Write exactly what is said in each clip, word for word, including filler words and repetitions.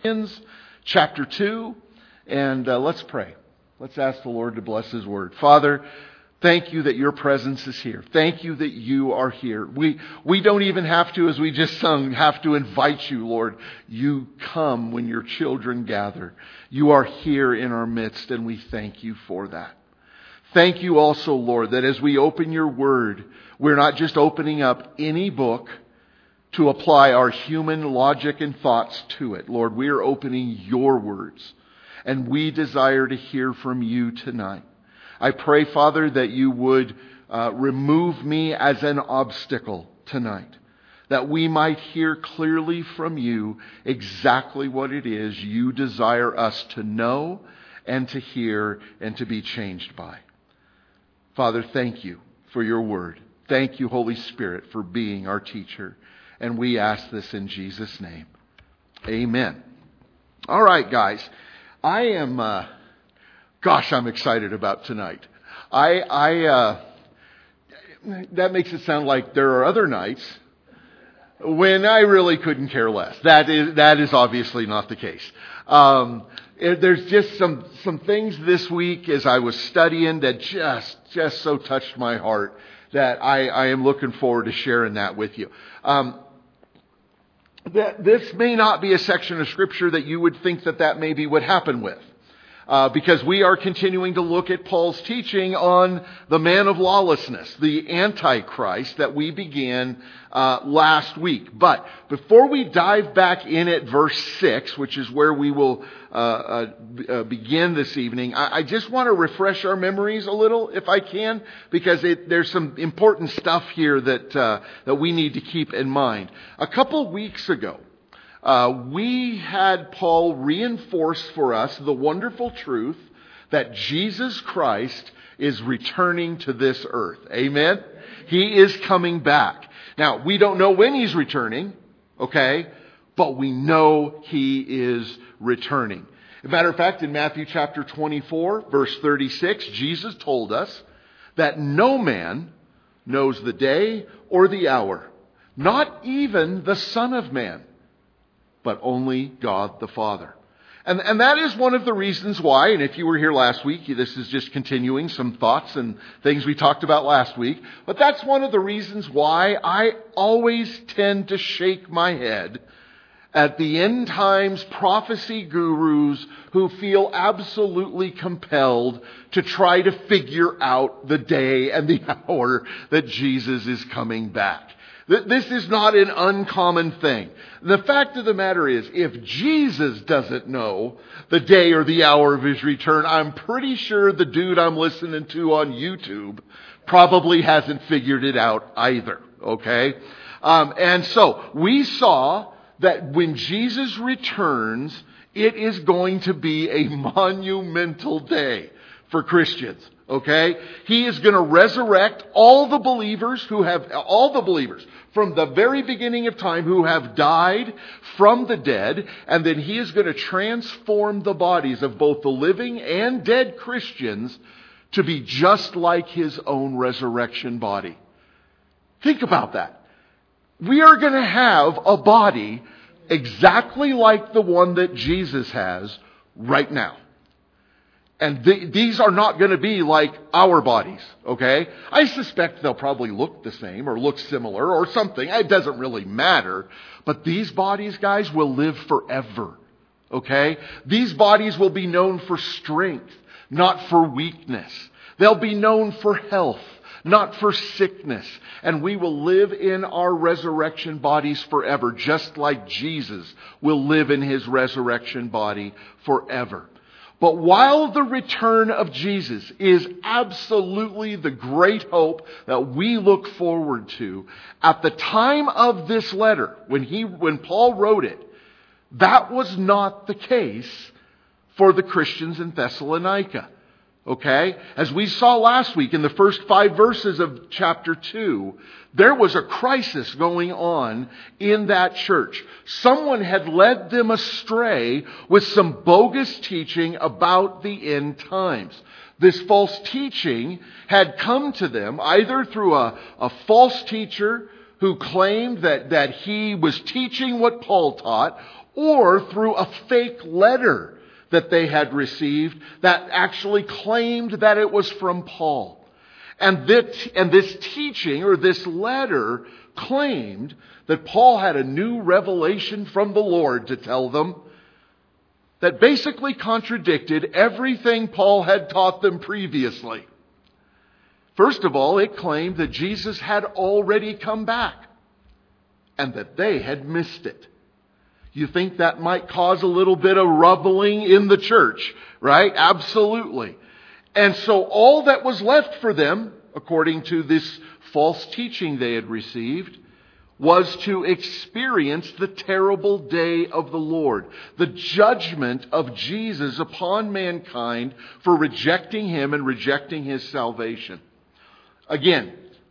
Chapter two, and uh, let's pray. Let's ask the Lord to bless His Word. Father, thank you that your presence is here. Thank you that you are here. We we don't even have to, as we just sung, have to invite you, Lord. You come when your children gather. You are here in our midst, and we thank you for that. Thank you also, Lord, that as we open your Word, we're not just opening up any book to apply our human logic and thoughts to it. Lord, we are opening your words, and we desire to hear from you tonight. I pray, Father, that you would uh, remove me as an obstacle tonight, that we might hear clearly from you exactly what it is you desire us to know and to hear and to be changed by. Father, thank you for your word. Thank you, Holy Spirit, for being our teacher. And we ask this in Jesus' name. Amen. All right, guys. I am, uh, gosh, I'm excited about tonight. I, I, uh, that makes it sound like there are other nights when I really couldn't care less. That is, that is obviously not the case. Um, it, there's just some, some things this week as I was studying that just, just so touched my heart that I, I am looking forward to sharing that with you. Um, that this may not be a section of Scripture that you would think that that maybe would happen with. Uh, because we are continuing to look at Paul's teaching on the man of lawlessness, the Antichrist that we began uh, last week. But before we dive back in at verse six, which is where we will uh, uh, uh, begin this evening, I, I just want to refresh our memories a little, if I can, because it, there's some important stuff here that uh, that we need to keep in mind. A couple weeks ago, Uh, we had Paul reinforce for us the wonderful truth that Jesus Christ is returning to this earth. Amen? He is coming back. Now, we don't know when He's returning, okay? But we know He is returning. As a matter of fact, in Matthew chapter twenty-four, verse thirty-six, Jesus told us that no man knows the day or the hour, not even the Son of Man, but only God the Father. And, and that is one of the reasons why, and if you were here last week, this is just continuing some thoughts and things we talked about last week, but that's one of the reasons why I always tend to shake my head at the end times prophecy gurus who feel absolutely compelled to try to figure out the day and the hour that Jesus is coming back. This is not an uncommon thing. The fact of the matter is, if Jesus doesn't know the day or the hour of His return, I'm pretty sure the dude I'm listening to on YouTube probably hasn't figured it out either. Okay? Um, and so, we saw that when Jesus returns, it is going to be a monumental day for Christians. Okay? He is going to resurrect all the believers who have, all the believers from the very beginning of time who have died from the dead, and then He is going to transform the bodies of both the living and dead Christians to be just like His own resurrection body. Think about that. We are going to have a body exactly like the one that Jesus has right now. And th- these are not going to be like our bodies, okay? I suspect they'll probably look the same or look similar or something. It doesn't really matter. But these bodies, guys, will live forever, okay? These bodies will be known for strength, not for weakness. They'll be known for health, not for sickness. And we will live in our resurrection bodies forever, just like Jesus will live in His resurrection body forever. But while the return of Jesus is absolutely the great hope that we look forward to, at the time of this letter, when he, when Paul wrote it, that was not the case for the Christians in Thessalonica. Okay? As we saw last week in the first five verses of chapter two, there was a crisis going on in that church. Someone had led them astray with some bogus teaching about the end times. This false teaching had come to them either through a, a false teacher who claimed that, that he was teaching what Paul taught, or through a fake letter that they had received that actually claimed that it was from Paul. And this, and this teaching or this letter claimed that Paul had a new revelation from the Lord to tell them that basically contradicted everything Paul had taught them previously. First of all, it claimed that Jesus had already come back and that they had missed it. You think that might cause a little bit of rumbling in the church, right? Absolutely. And so all that was left for them, according to this false teaching they had received, was to experience the terrible day of the Lord, the judgment of Jesus upon mankind for rejecting Him and rejecting His salvation. Again,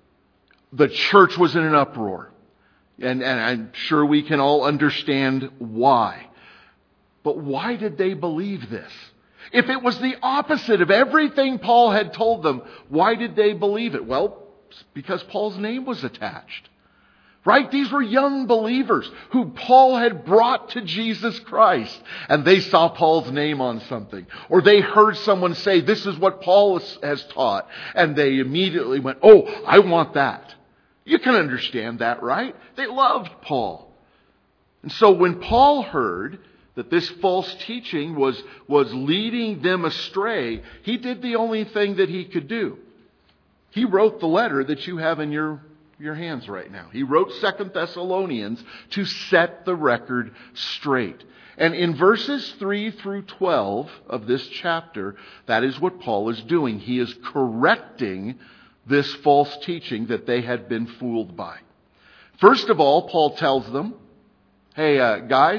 the church was in an uproar, and, and I'm sure we can all understand why. But why did they believe this? If it was the opposite of everything Paul had told them, why did they believe it? Well, because Paul's name was attached. Right? These were young believers who Paul had brought to Jesus Christ. And they saw Paul's name on something. Or they heard someone say, this is what Paul has taught. And they immediately went, oh, I want that. You can understand that, right? They loved Paul. And so when Paul heard that this false teaching was, was leading them astray, he did the only thing that he could do. He wrote the letter that you have in your your hands right now. He wrote Second Thessalonians to set the record straight. And in verses three through twelve of this chapter, that is what Paul is doing. He is correcting this false teaching that they had been fooled by. First of all, Paul tells them, hey, uh, guys,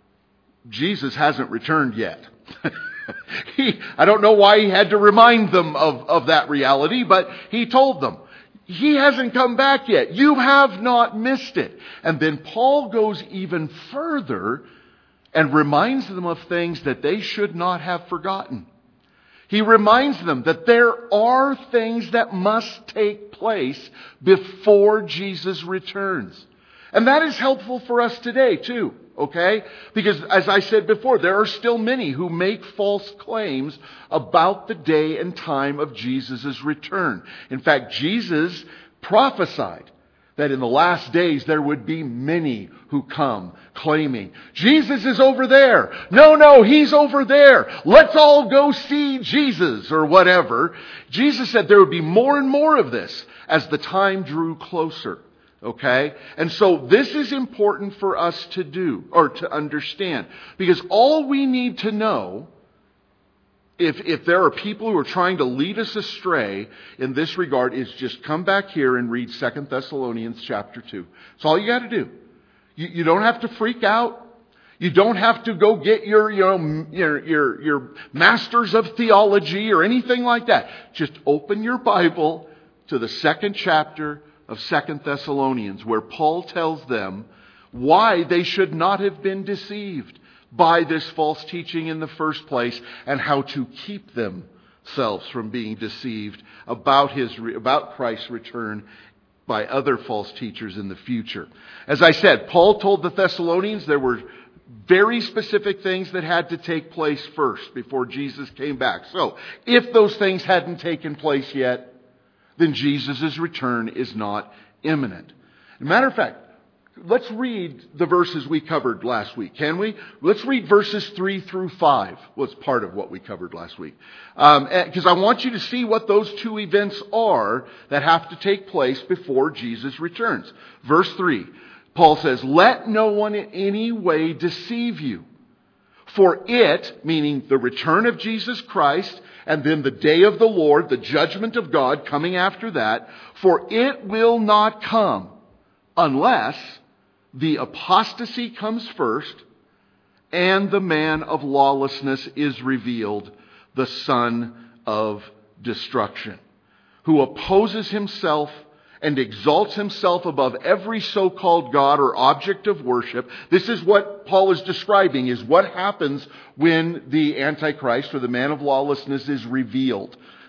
Jesus hasn't returned yet. he, I don't know why he had to remind them of, of that reality, but he told them, He hasn't come back yet. You have not missed it. And then Paul goes even further and reminds them of things that they should not have forgotten. He reminds them that there are things that must take place before Jesus returns. And that is helpful for us today too. Okay? Because as I said before, there are still many who make false claims about the day and time of Jesus' return. In fact, Jesus prophesied that in the last days there would be many who come claiming, Jesus is over there. No, no, He's over there. Let's all go see Jesus or whatever. Jesus said there would be more and more of this as the time drew closer. Okay? And so this is important for us to do or to understand. Because all we need to know, if, if there are people who are trying to lead us astray in this regard, is just come back here and read Second Thessalonians chapter two. That's all you got to do. You, you don't have to freak out. You don't have to go get your, you know, your, your, your masters of theology or anything like that. Just open your Bible to the second chapter of Second Thessalonians, where Paul tells them why they should not have been deceived by this false teaching in the first place and how to keep themselves from being deceived about his about Christ's return by other false teachers in the future. As I said, Paul told the Thessalonians there were very specific things that had to take place first before Jesus came back. So, if those things hadn't taken place yet, then Jesus' return is not imminent. As a matter of fact, let's read the verses we covered last week, can we? Let's read verses three through five. Was part of what we covered last week. Because um, I want you to see what those two events are that have to take place before Jesus returns. Verse three, Paul says, "Let no one in any way deceive you. For it," meaning the return of Jesus Christ, and then the day of the Lord, the judgment of God coming after that, "for it will not come unless the apostasy comes first and the man of lawlessness is revealed, the son of destruction, who opposes himself and exalts himself above every so-called God or object of worship." This is what Paul is describing, is what happens when the Antichrist or the man of lawlessness is revealed.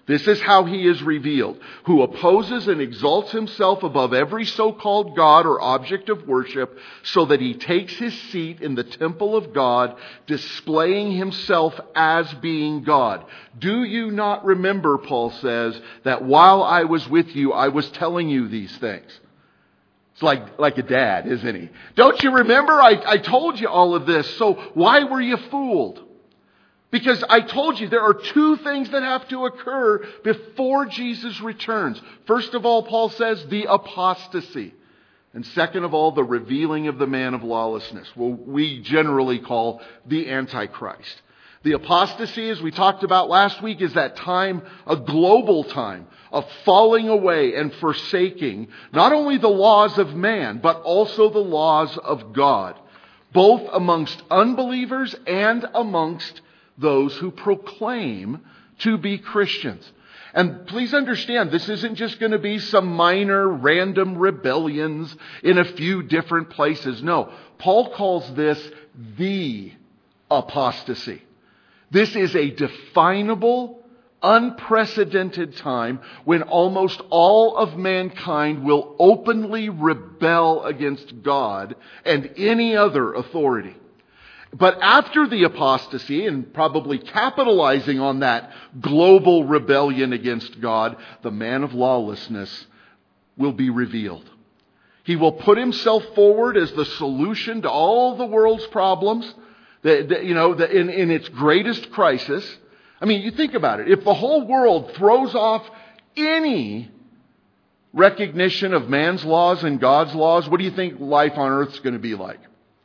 This is how he is revealed, who opposes and exalts himself above every so-called God or object of worship, so that he takes his seat in the temple of God, displaying himself as being God. Do you not remember, Paul says, that while I was with you, I was telling you these things? It's like, like a dad, isn't he? Don't you remember? I, I told you all of this, so why were you fooled? Because I told you there are two things that have to occur before Jesus returns. First of all, Paul says, the apostasy. And second of all, the revealing of the man of lawlessness, what we generally call the Antichrist. The apostasy, as we talked about last week, is that time, a global time of falling away and forsaking not only the laws of man, but also the laws of God, both amongst unbelievers and amongst those who proclaim to be Christians. And please understand, this isn't just going to be some minor random rebellions in a few different places. No, Paul calls this the apostasy. This is a definable, unprecedented time when almost all of mankind will openly rebel against God and any other authority. But after the apostasy, and probably capitalizing on that global rebellion against God, the man of lawlessness will be revealed. He will put himself forward as the solution to all the world's problems, the, the, you know, the, in, in its greatest crisis. I mean, you think about it. If the whole world throws off any recognition of man's laws and God's laws, what do you think life on earth is going to be like?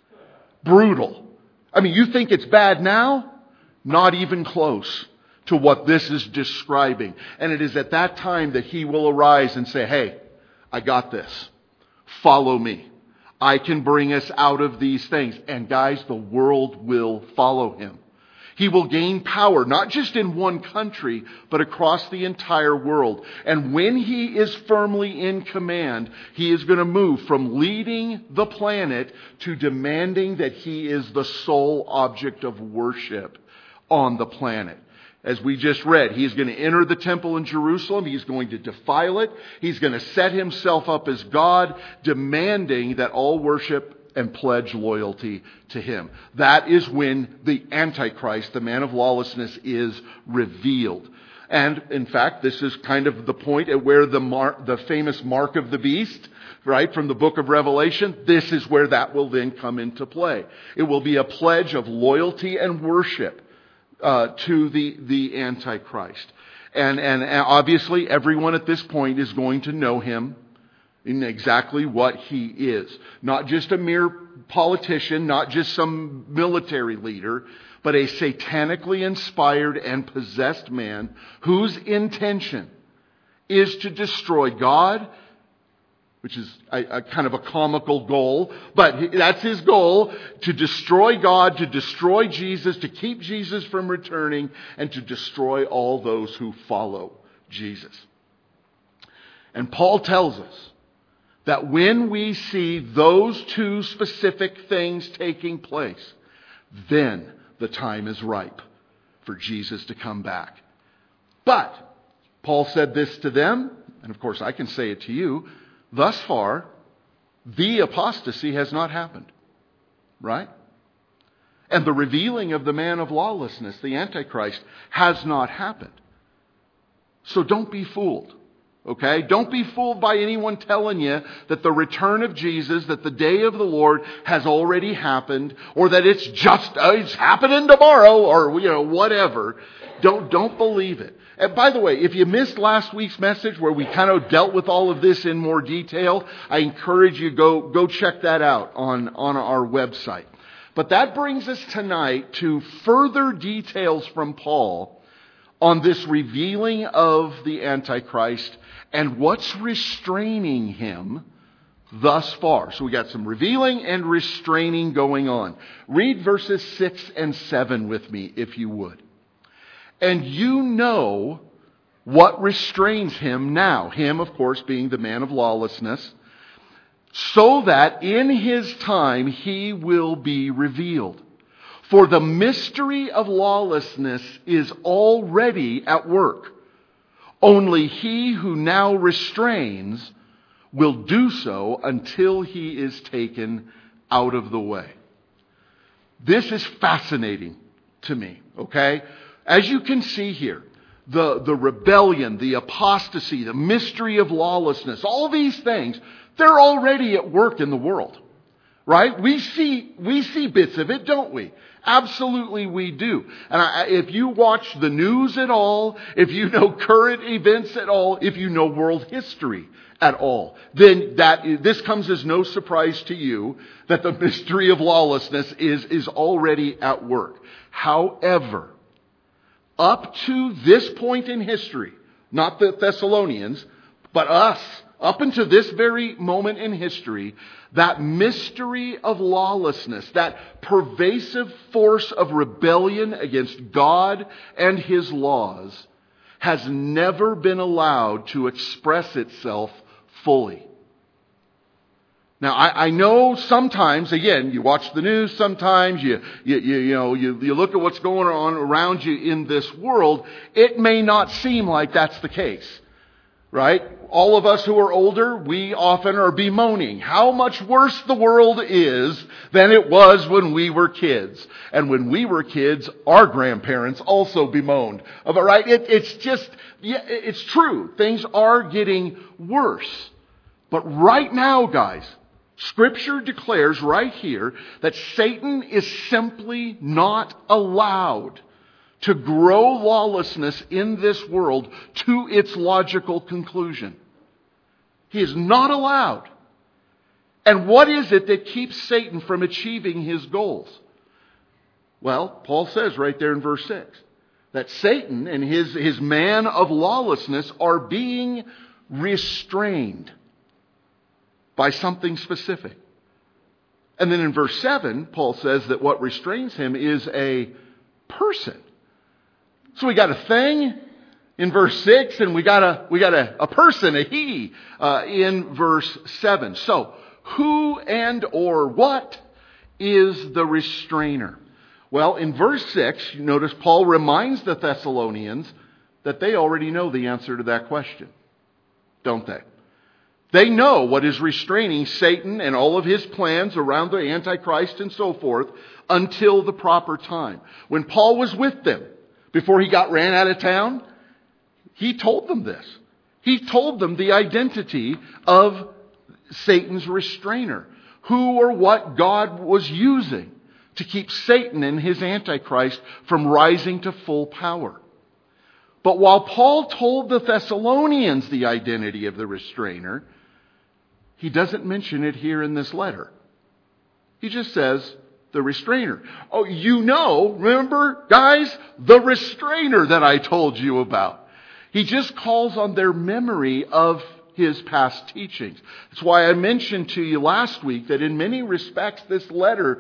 Brutal. I mean, you think it's bad now? Not even close to what this is describing. And it is at that time that he will arise and say, hey, I got this. Follow me. I can bring us out of these things. And guys, the world will follow him. He will gain power, not just in one country, but across the entire world. And when he is firmly in command, he is going to move from leading the planet to demanding that he is the sole object of worship on the planet. As we just read, he's going to enter the temple in Jerusalem. He's going to defile it. He's going to set himself up as God, demanding that all worship and pledge loyalty to him. That is when the Antichrist, the man of lawlessness, is revealed. And in fact, this is kind of the point at where the mark, the famous mark of the beast, right, from the book of Revelation, this is where that will then come into play. It will be a pledge of loyalty and worship uh, to the, the Antichrist. And, and obviously everyone at this point is going to know him in exactly what he is. Not just a mere politician, not just some military leader, but a satanically inspired and possessed man whose intention is to destroy God, which is a, a kind of a comical goal, but that's his goal, to destroy God, to destroy Jesus, to keep Jesus from returning, and to destroy all those who follow Jesus. And Paul tells us that when we see those two specific things taking place, then the time is ripe for Jesus to come back. But Paul said this to them, and of course I can say it to you, thus far, the apostasy has not happened. Right? And the revealing of the man of lawlessness, the Antichrist, has not happened. So don't be fooled. Okay? Don't be fooled by anyone telling you that the return of Jesus, that the day of the Lord has already happened, or that it's just, uh, it's happening tomorrow, or, you know, whatever. Don't, don't believe it. And by the way, if you missed last week's message where we kind of dealt with all of this in more detail, I encourage you go, go check that out on, on our website. But that brings us tonight to further details from Paul on this revealing of the Antichrist and what's restraining him thus far. So we got some revealing and restraining going on. Read verses six and seven with me, if you would. And you know what restrains him now. Him, of course, being the man of lawlessness. So that in his time he will be revealed. For the mystery of lawlessness is already at work. Only he who now restrains will do so until he is taken out of the way. This is fascinating to me, okay? As you can see here, the, the rebellion, the apostasy, the mystery of lawlessness, all these things, they're already at work in the world, right? We see, we see bits of it, don't we? Absolutely we do. And I, if you watch the news at all, if you know current events at all, if you know world history at all, then that this comes as no surprise to you that the mystery of lawlessness is, is already at work. However, up to this point in history, not the Thessalonians, but us, up until this very moment in history, that mystery of lawlessness, that pervasive force of rebellion against God and His laws, has never been allowed to express itself fully. Now, I, I know sometimes, again, you watch the news sometimes, you, you, you, you know, you, you look at what's going on around you in this world, it may not seem like that's the case. Right? All of us who are older, we often are bemoaning how much worse the world is than it was when we were kids. And when we were kids, our grandparents also bemoaned. All right? It, it's just, yeah, it's true. Things are getting worse. But right now, guys, Scripture declares right here that Satan is simply not allowed to grow lawlessness in this world to its logical conclusion. He is not allowed. And what is it that keeps Satan from achieving his goals? Well, Paul says right there in verse six that Satan and his, his man of lawlessness are being restrained by something specific. And then in verse seven, Paul says that what restrains him is a person. So we got a thing in verse six, and we got a we got a, a person, a he, uh, in verse seven. So who and or what is the restrainer? Well, in verse six, you notice Paul reminds the Thessalonians that they already know the answer to that question, don't they? They know what is restraining Satan and all of his plans around the Antichrist and so forth until the proper time. When Paul was with them, before he got ran out of town, he told them this. He told them the identity of Satan's restrainer, who or what God was using to keep Satan and his Antichrist from rising to full power. But while Paul told the Thessalonians the identity of the restrainer, he doesn't mention it here in this letter. He just says, the restrainer. Oh, you know, remember, guys, the restrainer that I told you about. He just calls on their memory of his past teachings. That's why I mentioned to you last week that in many respects this letter,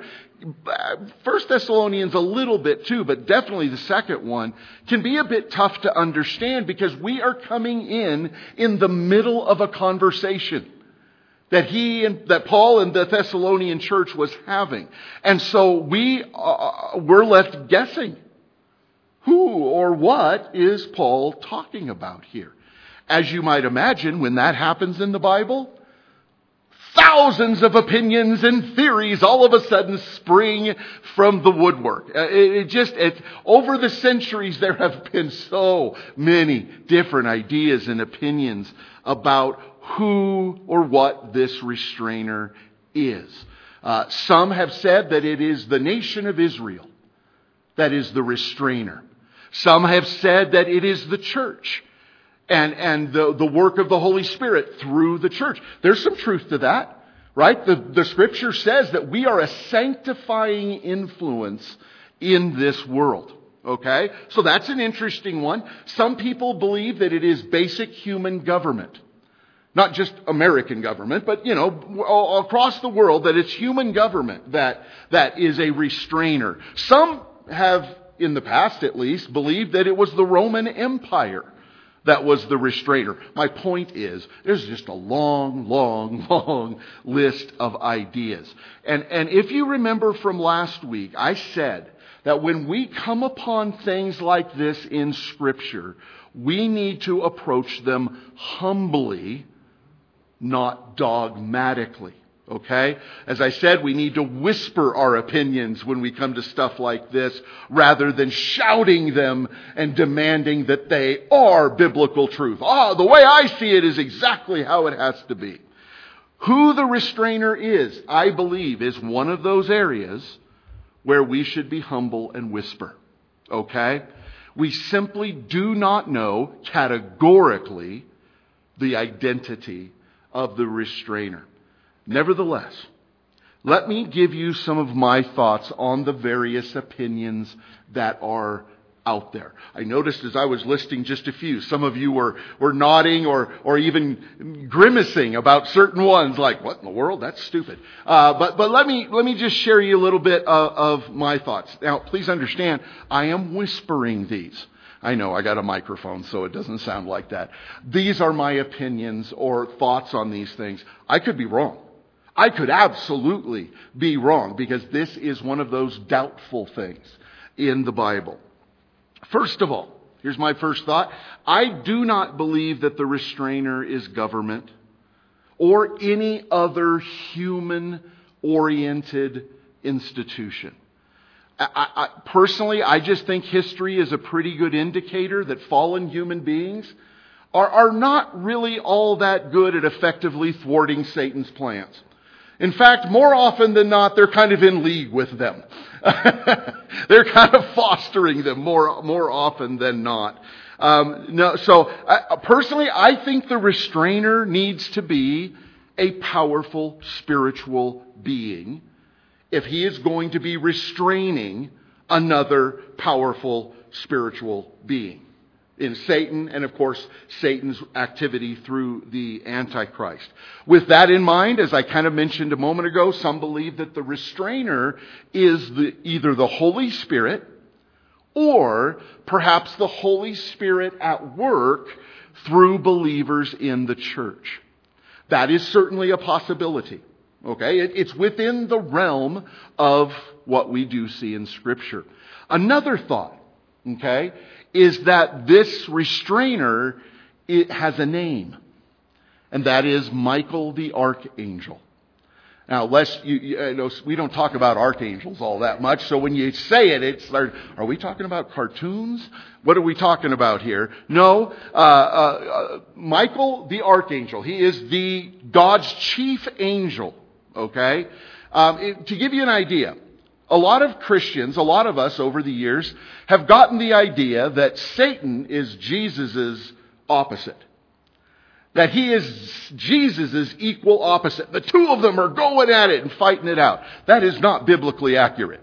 First Thessalonians a little bit too, but definitely the second one, can be a bit tough to understand because we are coming in in the middle of a conversation that he and that Paul and the Thessalonian church was having. And so we uh, we're left guessing. Who or what is Paul talking about here? As you might imagine, when that happens in the Bible, thousands of opinions and theories all of a sudden spring from the woodwork. Uh, it, it just, it, over the centuries, there have been so many different ideas and opinions about who or what this restrainer is. Uh, some have said that it is the nation of Israel that is the restrainer. Some have said that it is the church and, and the, the work of the Holy Spirit through the church. There's some truth to that, right? The, the Scripture says that we are a sanctifying influence in this world. Okay? So that's an interesting one. Some people believe that it is basic human government. Not just American government, but, you know, across the world, that it's human government that, that is a restrainer. Some have, in the past at least, believed that it was the Roman Empire that was the restrainer. My point is, there's just a long, long, long list of ideas. And, and if you remember from last week, I said that when we come upon things like this in Scripture, we need to approach them humbly, not dogmatically. Okay? As I said, we need to whisper our opinions when we come to stuff like this rather than shouting them and demanding that they are biblical truth. Ah, the way I see it is exactly how it has to be. Who the restrainer is, I believe, is one of those areas where we should be humble and whisper. Okay? We simply do not know categorically the identity of the restrainer. Nevertheless, let me give you some of my thoughts on the various opinions that are out there. I noticed as I was listing just a few, some of you were, were nodding or, or even grimacing about certain ones, like, what in the world? That's stupid. Uh, but, but let me, let me just share you a little bit of, of my thoughts. Now, please understand, I am whispering these. I know, I got a microphone, so it doesn't sound like that. These are my opinions or thoughts on these things. I could be wrong. I could absolutely be wrong, because this is one of those doubtful things in the Bible. First of all, here's my first thought. I do not believe that the restrainer is government or any other human-oriented institution. I, I, personally, I just think history is a pretty good indicator that fallen human beings are, are not really all that good at effectively thwarting Satan's plans. In fact, more often than not, they're kind of in league with them. They're kind of fostering them more, more often than not. Um, no, so I, personally, I think the restrainer needs to be a powerful spiritual being if he is going to be restraining another powerful spiritual being. In Satan, and of course, Satan's activity through the Antichrist. With that in mind, as I kind of mentioned a moment ago, some believe that the restrainer is the, either the Holy Spirit or perhaps the Holy Spirit at work through believers in the church. That is certainly a possibility. Okay, it, it's within the realm of what we do see in Scripture. Another thought, okay, is that this restrainer, it has a name. And that is Michael the Archangel. Now, lest you, you know, we don't talk about archangels all that much, so when you say it, it's like, are we talking about cartoons? What are we talking about here? No, uh, uh, Michael the Archangel, he is the God's chief angel, okay? Um, it, to give you an idea, a lot of Christians, a lot of us over the years, have gotten the idea that Satan is Jesus' opposite. That he is Jesus' equal opposite. The two of them are going at it and fighting it out. That is not biblically accurate.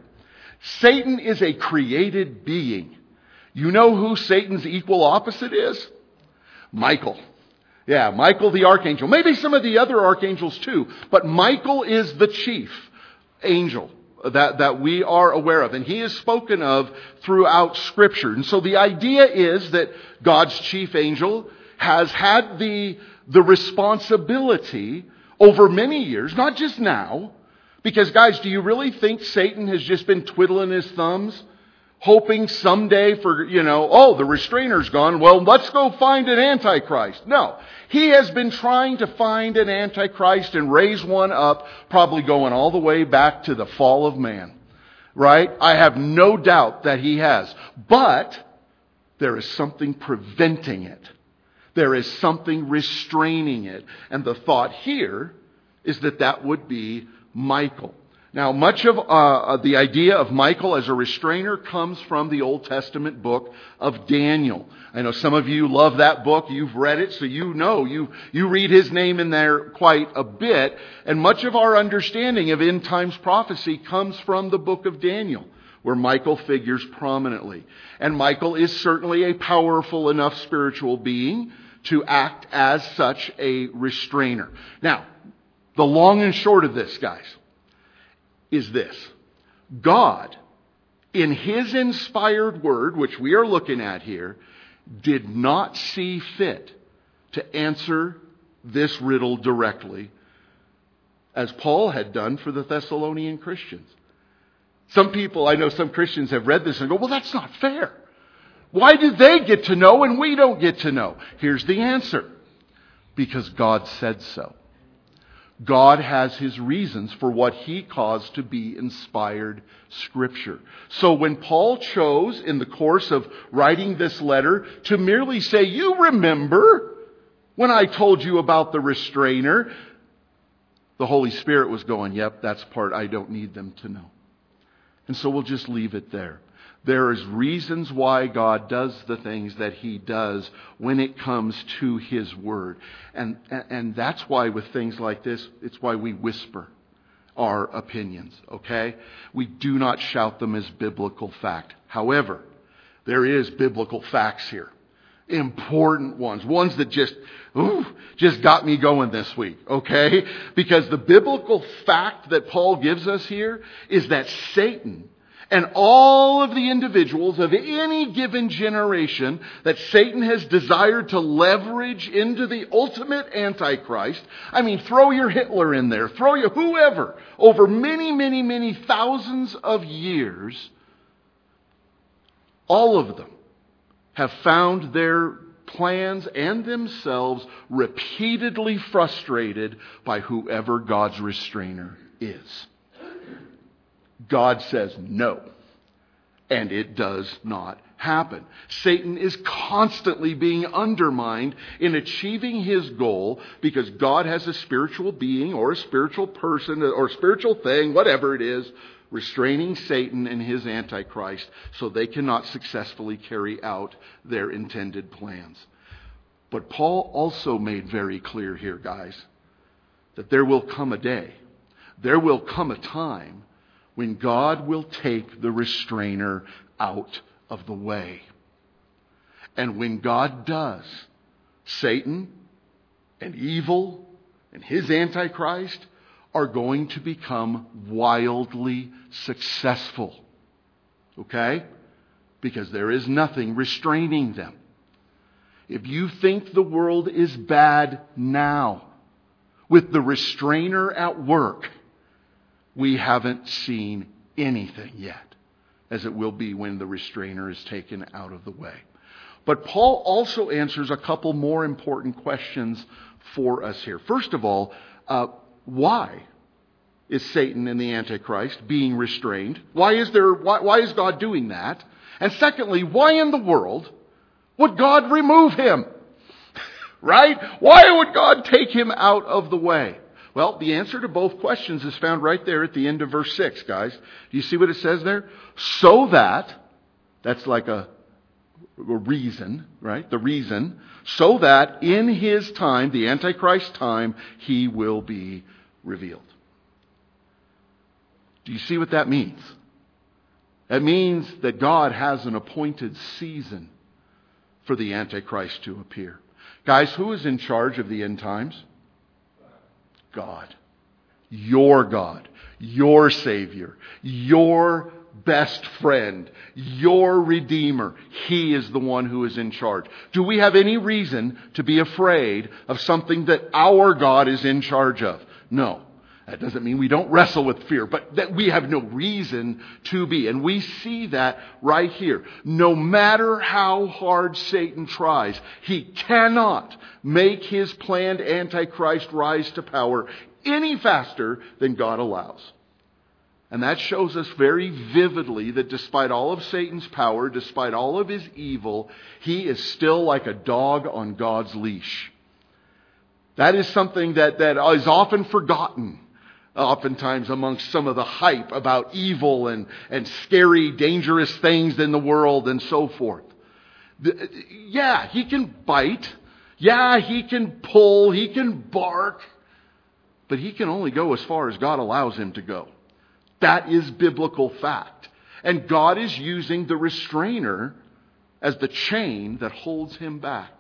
Satan is a created being. You know who Satan's equal opposite is? Michael. Yeah, Michael the Archangel. Maybe some of the other archangels too. But Michael is the chief angel that, that we are aware of. And he is spoken of throughout Scripture. And so the idea is that God's chief angel has had the, the responsibility over many years, not just now. Because guys, do you really think Satan has just been twiddling his thumbs, hoping someday for, you know, oh, the restrainer's gone, well, let's go find an Antichrist? No. He has been trying to find an Antichrist and raise one up, probably going all the way back to the fall of man. Right? I have no doubt that he has. But there is something preventing it. There is something restraining it. And the thought here is that that would be Michael. Now, much of uh, the idea of Michael as a restrainer comes from the Old Testament book of Daniel. I know some of you love that book. You've read it, so you know. You, you read his name in there quite a bit. And much of our understanding of end times prophecy comes from the book of Daniel, where Michael figures prominently. And Michael is certainly a powerful enough spiritual being to act as such a restrainer. Now, the long and short of this, guys, is this. God, in His inspired word, which we are looking at here, did not see fit to answer this riddle directly, as Paul had done for the Thessalonian Christians. Some people, I know some Christians have read this and go, well, that's not fair. Why do they get to know and we don't get to know? Here's the answer. Because God said so. God has His reasons for what He caused to be inspired Scripture. So when Paul chose, in the course of writing this letter, to merely say, you remember when I told you about the restrainer, the Holy Spirit was going, yep, that's part I don't need them to know. And so we'll just leave it there. There is reasons why God does the things that He does when it comes to His Word. And, and, and that's why with things like this, it's why we whisper our opinions, okay? We do not shout them as biblical fact. However, there is biblical facts here. Important ones. Ones that just, ooh, just got me going this week, okay? Because the biblical fact that Paul gives us here is that Satan and all of the individuals of any given generation that Satan has desired to leverage into the ultimate Antichrist. I mean, throw your Hitler in there. Throw your whoever. Over many, many, many thousands of years, all of them have found their plans and themselves repeatedly frustrated by whoever God's restrainer is. God says no. And it does not happen. Satan is constantly being undermined in achieving his goal because God has a spiritual being or a spiritual person or a spiritual thing, whatever it is, restraining Satan and his Antichrist so they cannot successfully carry out their intended plans. But Paul also made very clear here, guys, that there will come a day, there will come a time when God will take the restrainer out of the way. And when God does, Satan and evil and his Antichrist are going to become wildly successful. Okay? Because there is nothing restraining them. If you think the world is bad now, with the restrainer at work, we haven't seen anything yet, as it will be when the restrainer is taken out of the way. But Paul also answers a couple more important questions for us here. First of all, uh, why is Satan and the Antichrist being restrained? Why is there? Why, why is God doing that? And secondly, why in the world would God remove him? Right? Why would God take him out of the way? Well, the answer to both questions is found right there at the end of verse six, guys. Do you see what it says there? So that, that's like a, a reason, right? The reason, so that in his time, the Antichrist time, he will be revealed. Do you see what that means? That means that God has an appointed season for the Antichrist to appear. Guys, who is in charge of the end times? God. Your God. Your Savior. Your best friend. Your Redeemer. He is the one who is in charge. Do we have any reason to be afraid of something that our God is in charge of? No. That doesn't mean we don't wrestle with fear, but that we have no reason to be. And we see that right here. No matter how hard Satan tries, he cannot make his planned Antichrist rise to power any faster than God allows. And that shows us very vividly that despite all of Satan's power, despite all of his evil, he is still like a dog on God's leash. That is something that, that is often forgotten. Oftentimes amongst some of the hype about evil and, and scary, dangerous things in the world and so forth. Yeah, he can bite. Yeah, he can pull. He can bark. But he can only go as far as God allows him to go. That is biblical fact. And God is using the restrainer as the chain that holds him back.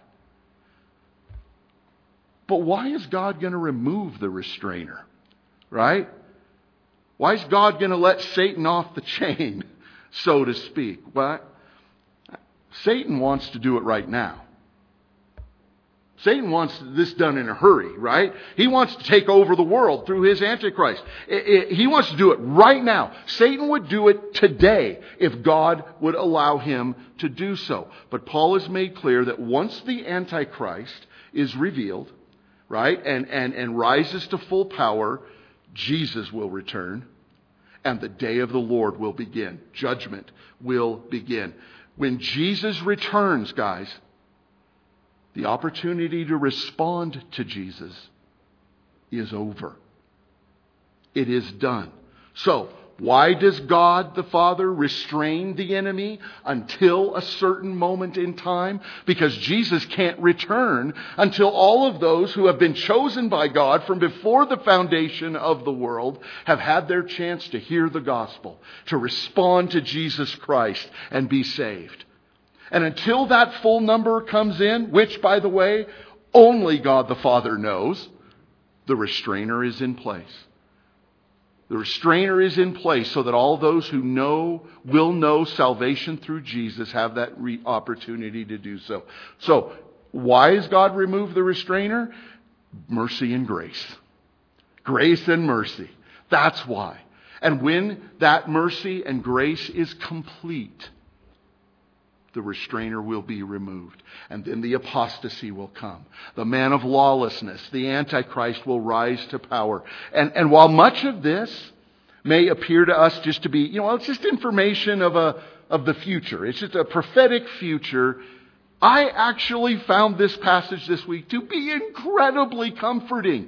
But why is God going to remove the restrainer? Right? Why is God going to let Satan off the chain, so to speak? Well, Satan wants to do it right now. Satan wants this done in a hurry, right? He wants to take over the world through his Antichrist. It, it, he wants to do it right now. Satan would do it today if God would allow him to do so. But Paul has made clear that once the Antichrist is revealed, right, and, and, and rises to full power, Jesus will return, and the day of the Lord will begin. Judgment will begin. When Jesus returns, guys, the opportunity to respond to Jesus is over. It is done. So, why does God the Father restrain the enemy until a certain moment in time? Because Jesus can't return until all of those who have been chosen by God from before the foundation of the world have had their chance to hear the gospel, to respond to Jesus Christ and be saved. And until that full number comes in, which, by the way, only God the Father knows, the restrainer is in place. The restrainer is in place so that all those who know, will know salvation through Jesus have that re- opportunity to do so. So, why has God removed the restrainer? Mercy and grace. Grace and mercy. That's why. And when that mercy and grace is complete, the restrainer will be removed. And then the apostasy will come. The man of lawlessness, the Antichrist, will rise to power. And, and while much of this may appear to us just to be, you know, it's just information of a of the future. It's just a prophetic future. I actually found this passage this week to be incredibly comforting.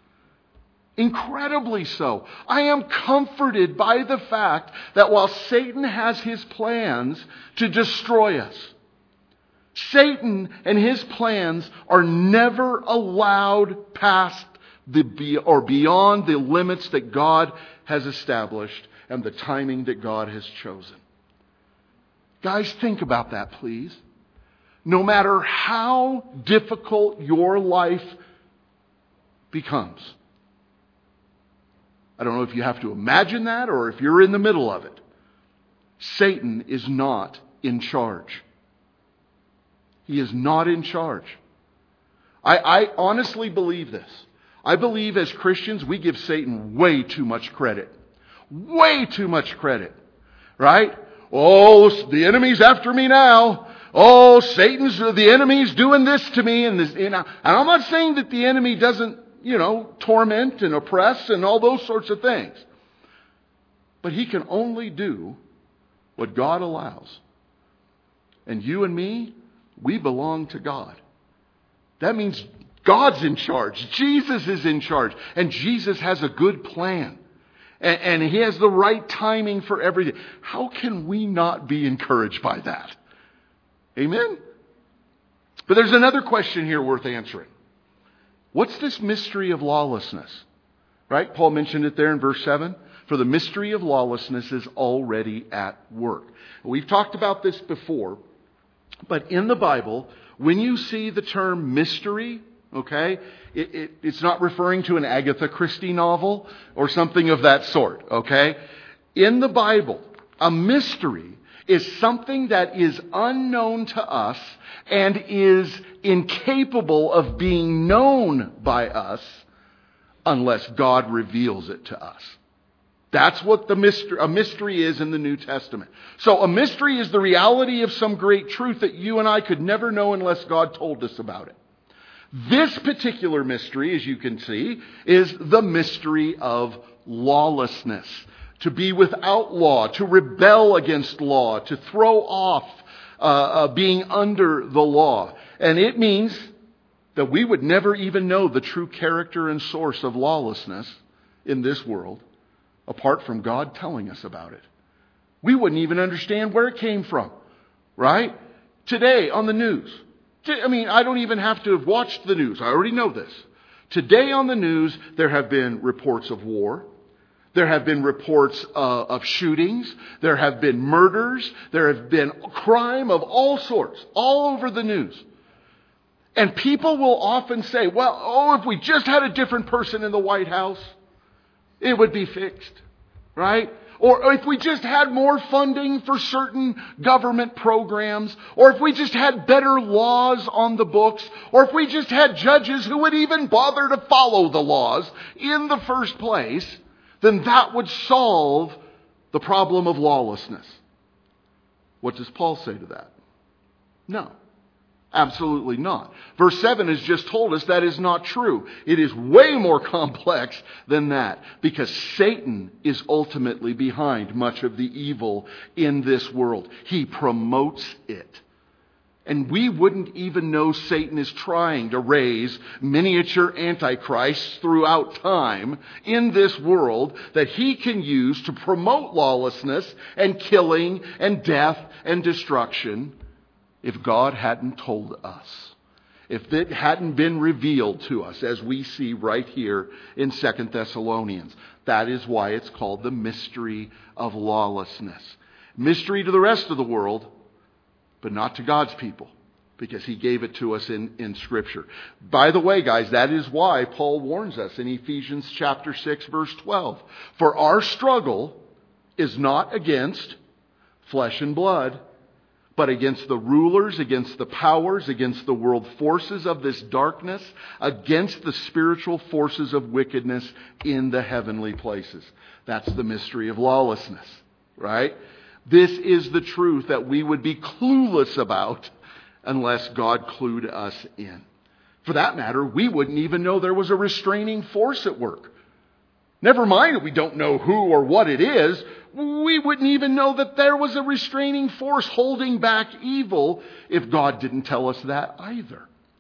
Incredibly so. I am comforted by the fact that while Satan has his plans to destroy us, Satan and his plans are never allowed past the or beyond the limits that God has established and the timing that God has chosen. Guys, think about that, please. No matter how difficult your life becomes, I don't know if you have to imagine that or if you're in the middle of it, Satan is not in charge. He is not in charge. I, I honestly believe this. I believe as Christians we give Satan way too much credit. Way too much credit. Right? Oh, the enemy's after me now. Oh, Satan's, the enemy's doing this to me. And, this, you know, and I'm not saying that the enemy doesn't, you know, torment and oppress and all those sorts of things. But he can only do what God allows. And you and me, we belong to God. That means God's in charge. Jesus is in charge. And Jesus has a good plan. And, and He has the right timing for everything. How can we not be encouraged by that? Amen? But there's another question here worth answering. What's this mystery of lawlessness? Right? Paul mentioned it there in verse seven. For the mystery of lawlessness is already at work. We've talked about this before. But in the Bible, when you see the term mystery, okay, it, it, it's not referring to an Agatha Christie novel or something of that sort, okay? In the Bible, a mystery is something that is unknown to us and is incapable of being known by us unless God reveals it to us. That's what the mystery, a mystery is in the New Testament. So a mystery is the reality of some great truth that you and I could never know unless God told us about it. This particular mystery, as you can see, is the mystery of lawlessness. To be without law, to rebel against law, to throw off uh, uh, being under the law. And it means that we would never even know the true character and source of lawlessness in this world apart from God telling us about it. We wouldn't even understand where it came from, right? Today on the news. I mean, I don't even have to have watched the news. I already know this. Today on the news, there have been reports of war. There have been reports uh, of shootings. There have been murders. There have been crime of all sorts, all over the news. And people will often say, well, oh, if we just had a different person in the White House, it would be fixed, right? or if we just had more funding for certain government programs, or if we just had better laws on the books, or if we just had judges who would even bother to follow the laws in the first place, then that would solve the problem of lawlessness. What does Paul say to that? No. Absolutely not. Verse seven has just told us that is not true. It is way more complex than that, because Satan is ultimately behind much of the evil in this world. He promotes it. And we wouldn't even know Satan is trying to raise miniature antichrists throughout time in this world that he can use to promote lawlessness and killing and death and destruction, if God hadn't told us, if it hadn't been revealed to us, as we see right here in Second Thessalonians. That is why it's called the mystery of lawlessness. Mystery to the rest of the world, but not to God's people, because he gave it to us in, in Scripture. By the way, guys, that is why Paul warns us in Ephesians chapter six, verse twelve. For our struggle is not against flesh and blood, but against the rulers, against the powers, against the world forces of this darkness, against the spiritual forces of wickedness in the heavenly places. That's the mystery of lawlessness, right? This is the truth that we would be clueless about unless God clued us in. For that matter, we wouldn't even know there was a restraining force at work. Never mind that we don't know who or what it is. We wouldn't even know that there was a restraining force holding back evil if God didn't tell us that either.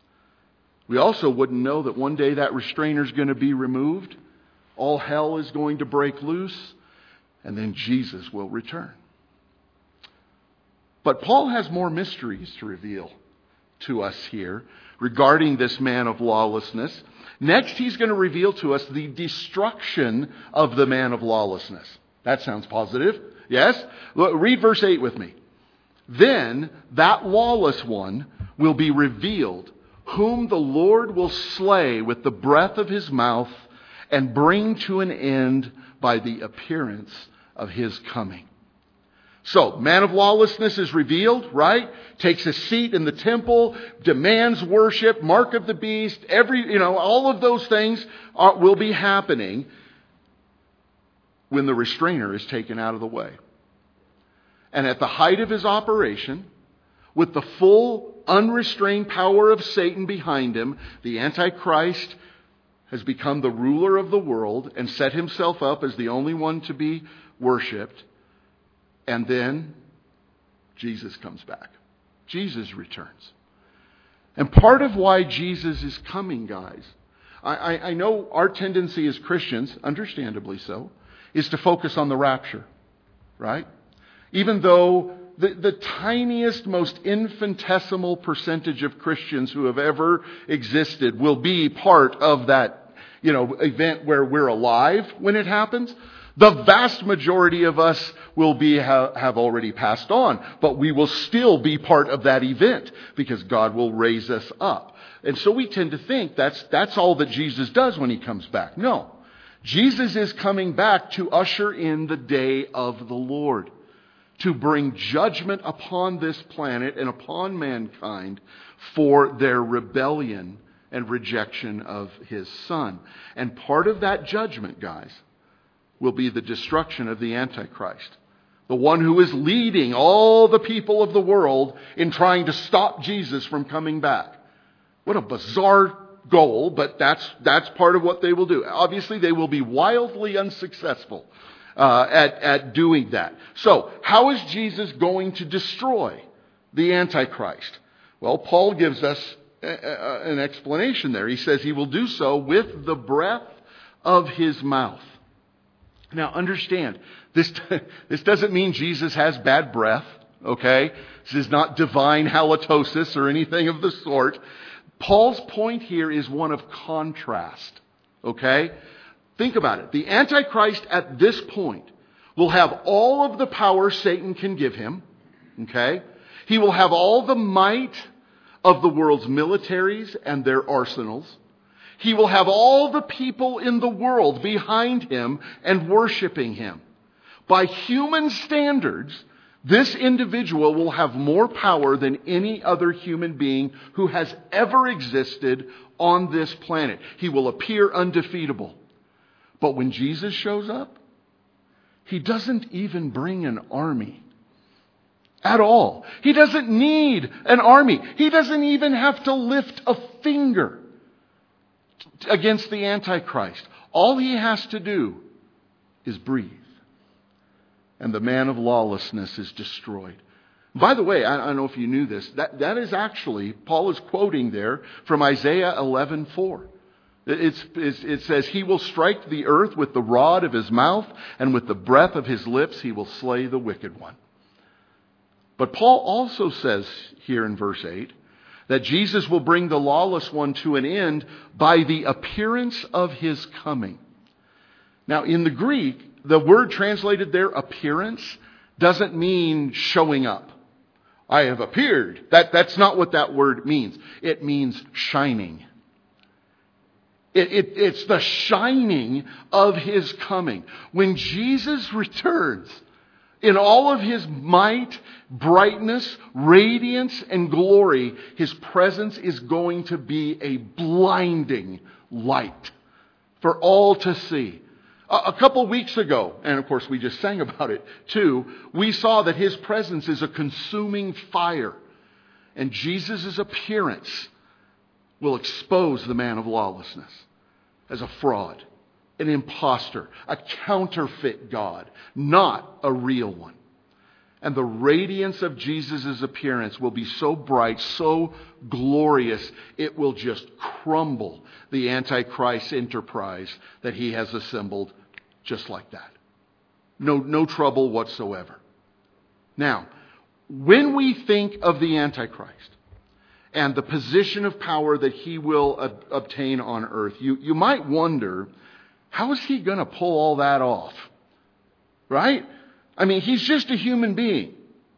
We also wouldn't know that one day that restrainer is going to be removed. All hell is going to break loose. And then Jesus will return. But Paul has more mysteries to reveal to us here regarding this man of lawlessness. Next, he's going to reveal to us the destruction of the man of lawlessness. That sounds positive. Yes? Look, read verse eight with me. Then that lawless one will be revealed, whom the Lord will slay with the breath of his mouth and bring to an end by the appearance of his coming. So, man of lawlessness is revealed, right? Takes a seat in the temple, demands worship, mark of the beast, every, you know, all of those things are, will be happening when the restrainer is taken out of the way. And at the height of his operation, with the full unrestrained power of Satan behind him, the Antichrist has become the ruler of the world and set himself up as the only one to be worshipped. And then Jesus comes back. Jesus returns. And part of why Jesus is coming, guys, I, I, I know our tendency as Christians, understandably so, is to focus on the rapture, right? Even though the, the tiniest, most infinitesimal percentage of Christians who have ever existed will be part of that, you know, event where we're alive when it happens. The vast majority of us will be have, have already passed on, but we will still be part of that event because God will raise us up. And so we tend to think that's that's all that Jesus does when he comes back. No. Jesus is coming back to usher in the day of the Lord, to bring judgment upon this planet and upon mankind for their rebellion and rejection of his Son. And part of that judgment, guys, will be the destruction of the Antichrist, the one who is leading all the people of the world in trying to stop Jesus from coming back. What a bizarre goal, but that's that's part of what they will do. Obviously, they will be wildly unsuccessful uh, at, at doing that. So, how is Jesus going to destroy the Antichrist? Well, Paul gives us a, a, an explanation there. He says he will do so with the breath of his mouth. Now, understand, this, this doesn't mean Jesus has bad breath, okay? This is not divine halitosis or anything of the sort. Paul's point here is one of contrast, okay? Think about it. The Antichrist at this point will have all of the power Satan can give him, okay? He will have all the might of the world's militaries and their arsenals. He will have all the people in the world behind him and worshiping him. By human standards, this individual will have more power than any other human being who has ever existed on this planet. He will appear undefeatable. But when Jesus shows up, he doesn't even bring an army at all. He doesn't need an army. He doesn't even have to lift a finger against the Antichrist. All he has to do is breathe. And the man of lawlessness is destroyed. By the way, I don't know if you knew this, that, that is actually, Paul is quoting there from Isaiah eleven four. It's, it's, it says, he will strike the earth with the rod of his mouth, and with the breath of his lips he will slay the wicked one. But Paul also says here in verse eight that Jesus will bring the lawless one to an end by the appearance of his coming. Now, in the Greek, the word translated there, appearance, doesn't mean showing up. I have appeared. That, that's not what that word means. It means shining. It, it, it's the shining of his coming. When Jesus returns in all of his might, brightness, radiance, and glory, his presence is going to be a blinding light for all to see. A couple weeks ago, and of course we just sang about it too, we saw that his presence is a consuming fire. And Jesus' appearance will expose the man of lawlessness as a fraud, an imposter, a counterfeit God, not a real one. And the radiance of Jesus' appearance will be so bright, so glorious, it will just crumble the Antichrist enterprise that he has assembled just like that. No, no trouble whatsoever. Now, when we think of the Antichrist and the position of power that he will ob- obtain on earth, you, you might wonder, how is he going to pull all that off? Right? I mean, he's just a human being.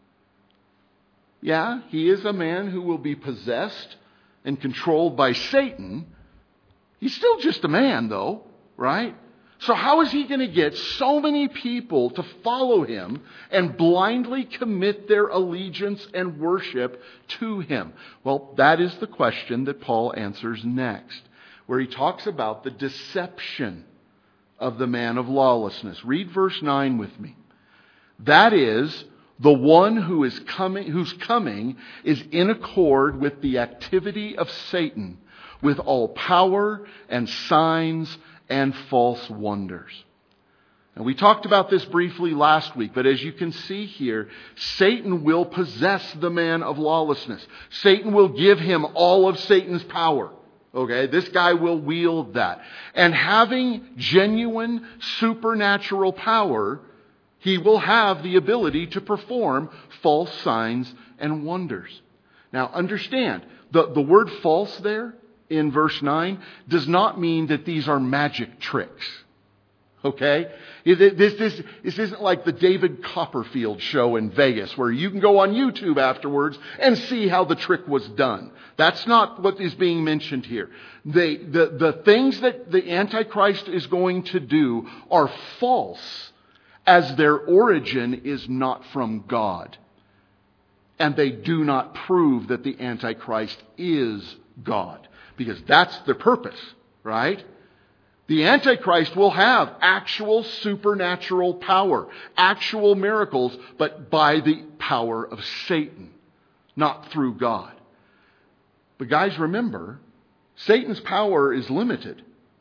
Yeah, he is a man who will be possessed and controlled by Satan. He's still just a man, though, right? So how is he going to get so many people to follow him and blindly commit their allegiance and worship to him? Well, that is the question that Paul answers next, where he talks about the deception of the man of lawlessness. Read verse nine with me. That is, the one who is coming, whose coming is in accord with the activity of Satan, with all power and signs and false wonders. And we talked about this briefly last week, but as you can see here, Satan will possess the man of lawlessness. Satan will give him all of Satan's power. Okay, this guy will wield that. And having genuine supernatural power, he will have the ability to perform false signs and wonders. Now understand, the, the word false there in verse nine does not mean that these are magic tricks. Okay? This, this, this isn't like the David Copperfield show in Vegas where you can go on YouTube afterwards and see how the trick was done. That's not what is being mentioned here. They, the, the things that the Antichrist is going to do are false, as their origin is not from God. And they do not prove that the Antichrist is God. Because that's the purpose, right? The Antichrist will have actual supernatural power, actual miracles, but by the power of Satan, not through God. But guys, remember, Satan's power is limited.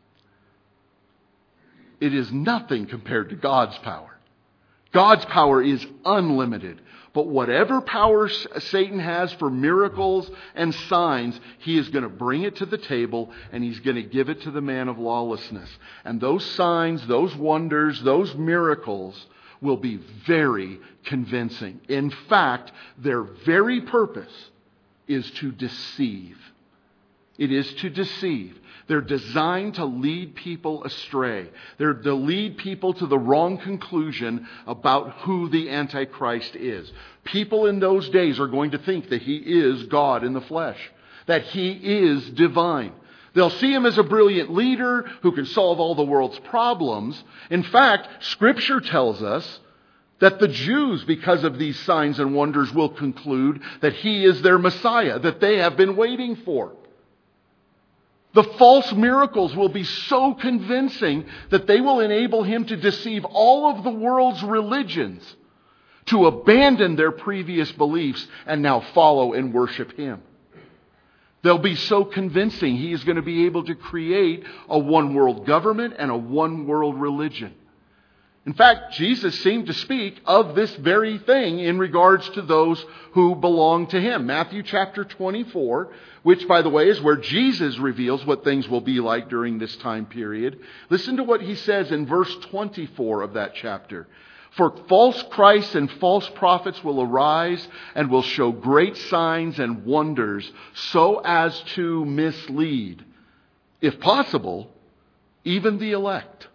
It is nothing compared to God's power. God's power is unlimited. But whatever power Satan has for miracles and signs, he is going to bring it to the table and he's going to give it to the man of lawlessness. And those signs, those wonders, those miracles will be very convincing. In fact, their very purpose is to deceive. It is to deceive. They're designed to lead people astray. They're to lead people to the wrong conclusion about who the Antichrist is. People in those days are going to think that he is God in the flesh, that he is divine. They'll see him as a brilliant leader who can solve all the world's problems. In fact, Scripture tells us That the Jews, because of these signs and wonders, will conclude that He is their Messiah, that they have been waiting for. The false miracles will be so convincing that they will enable Him to deceive all of the world's religions to abandon their previous beliefs and now follow and worship Him. They'll be so convincing He is going to be able to create a one-world government and a one-world religion. In fact, Jesus seemed to speak of this very thing in regards to those who belong to Him. Matthew chapter twenty-four, which, by the way, is where Jesus reveals what things will be like during this time period. Listen to what He says in verse twenty-four of that chapter. For false Christs and false prophets will arise and will show great signs and wonders so as to mislead, if possible, even the elect.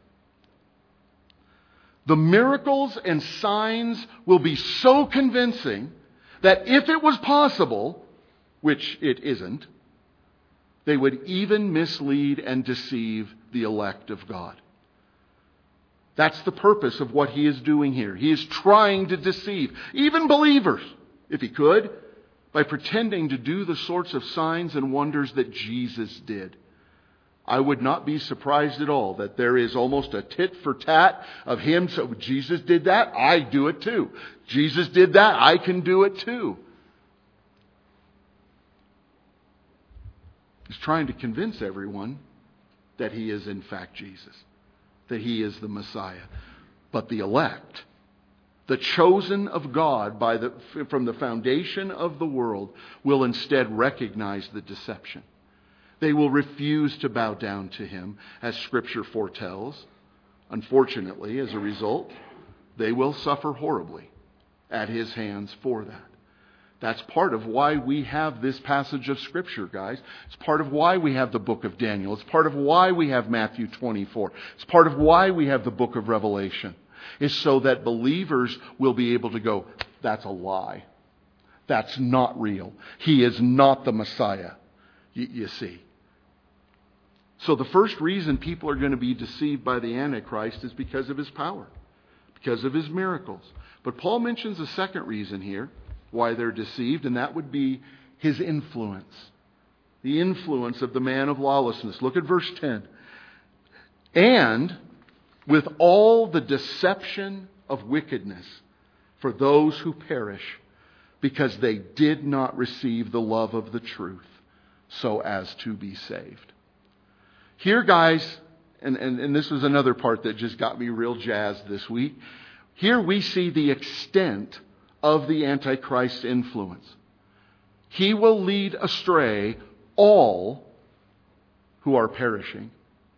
The miracles and signs will be so convincing that if it was possible, which it isn't, they would even mislead and deceive the elect of God. That's the purpose of what He is doing here. He is trying to deceive even believers, if He could, by pretending to do the sorts of signs and wonders that Jesus did. I would not be surprised at all that there is almost a tit for tat of Him. So Jesus did that, I do it too. Jesus did that, I can do it too. He's trying to convince everyone that He is in fact Jesus, that He is the Messiah. But the elect, the chosen of God by the, from the foundation of the world, will instead recognize the deception. They will refuse to bow down to Him, as Scripture foretells. Unfortunately, as a result, they will suffer horribly at His hands for that. That's part of why we have this passage of Scripture, guys. It's part of why we have the book of Daniel. It's part of why we have Matthew twenty-four. It's part of why we have the book of Revelation. Is so that believers will be able to go, that's a lie. That's not real. He is not the Messiah. You, you see. So the first reason people are going to be deceived by the Antichrist is because of his power, because of his miracles. But Paul mentions a second reason here why they're deceived, and that would be his influence. The influence of the man of lawlessness. Look at verse ten. And with all the deception of wickedness for those who perish, because they did not receive the love of the truth, so as to be saved. Here, guys, and, and, and this was another part that just got me real jazzed this week. Here we see the extent of the Antichrist's influence. He will lead astray all who are perishing.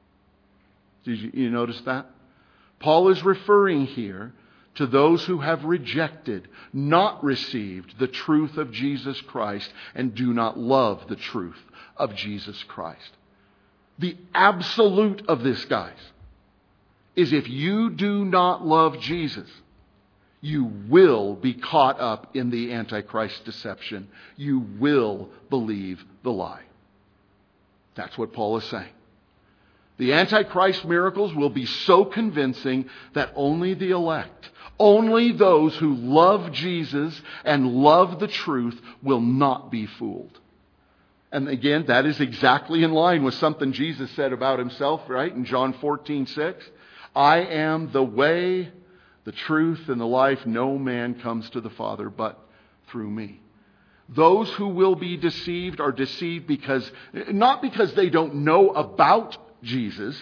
Did you, you notice that? Paul is referring here to those who have rejected, not received the truth of Jesus Christ and do not love the truth of Jesus Christ. The absolute of this, guys, is if you do not love Jesus, you will be caught up in the Antichrist deception. You will believe the lie. That's what Paul is saying. The Antichrist miracles will be so convincing that only the elect, only those who love Jesus and love the truth will not be fooled. And again, that is exactly in line with something Jesus said about Himself, right? In John fourteen six. I am the way, the truth, and the life. No man comes to the Father but through me. Those who will be deceived are deceived because, not because they don't know about Jesus,